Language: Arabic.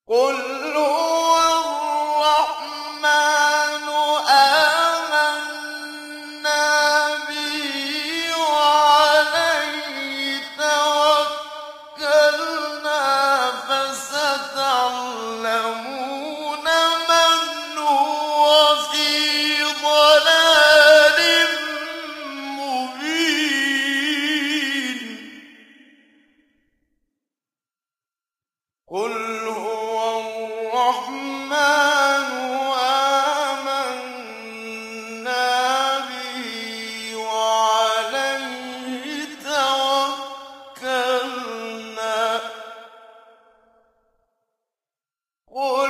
قُلْ هُوَ الرَّحْمَٰنُ آمَنَّا بِهِ وَعَلَيْهِ تَوَكَّلْنَا فَسَتَعْلَمُونَ مَنْ هُوَ فِي ضَلَالٍ مُّبِينٍ قُلْ هُوَ الرَّحْمَٰنُ آمَنَّا بِهِ وَعَلَيْهِ تَوَكَّلْنَا